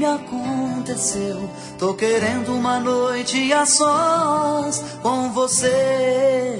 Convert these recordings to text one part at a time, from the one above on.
aconteceu. Tô querendo uma noite a sós com você.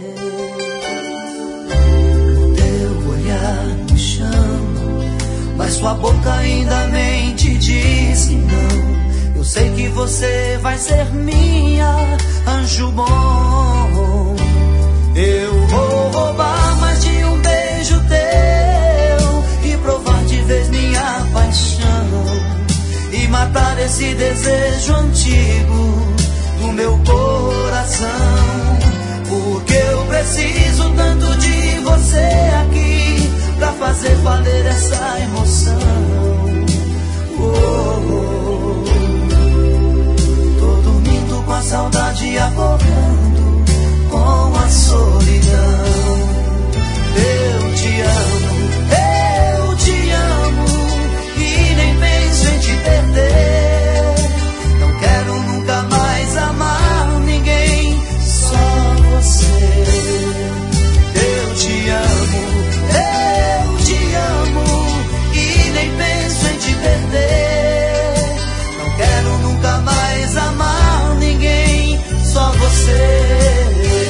O teu olhar me chama, mas sua boca ainda mente e diz que não. Eu sei que você vai ser minha, anjo bom. Eu vou roubar mais de um beijo teu e provar de vez minha paixão e matar esse desejo antigo do meu coração. Porque eu preciso tanto de você aqui pra fazer valer essa emoção. Tô dormindo com a saudade acordando com a solidão. Eu te amo e nem penso em te perder. Não quero nunca mais amar ninguém, só você. Eu te amo e nem penso em te perder. Não quero nunca mais amar ninguém, só você.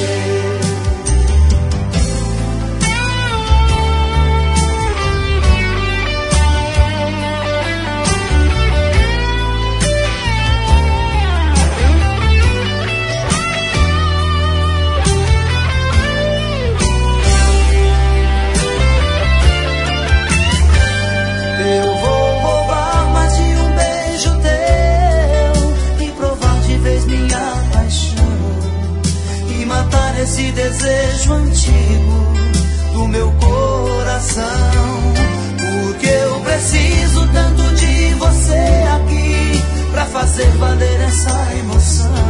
Esse desejo antigo do meu coração. Porque eu preciso tanto de você aqui pra fazer valer essa emoção.